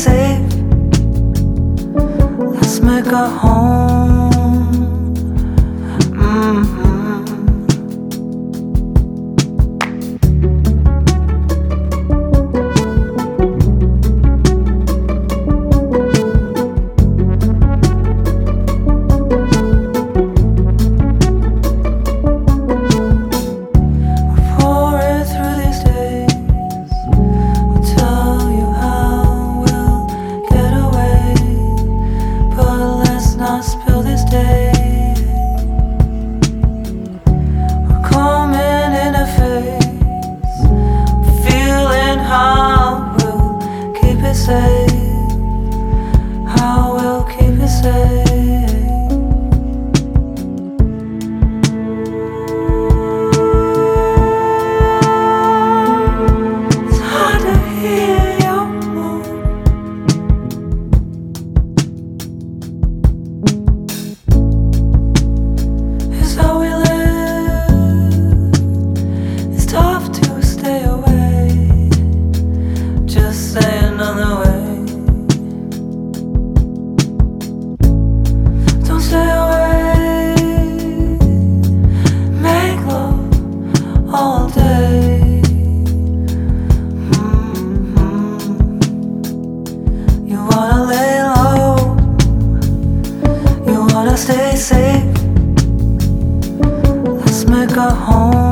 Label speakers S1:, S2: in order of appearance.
S1: safe. Let's make a home. Pouring through these days, we'll tell you how we'll get away, but let's not spill this day. We're coming in a phase, feeling how we'll keep it safe, how we'll keep it safe. It's hard to hear your mood. It's how we live. It's tough to stay away. Just say another way. Don't stay away. Make love all day. You wanna lay low. You wanna stay safe. Let's make a home.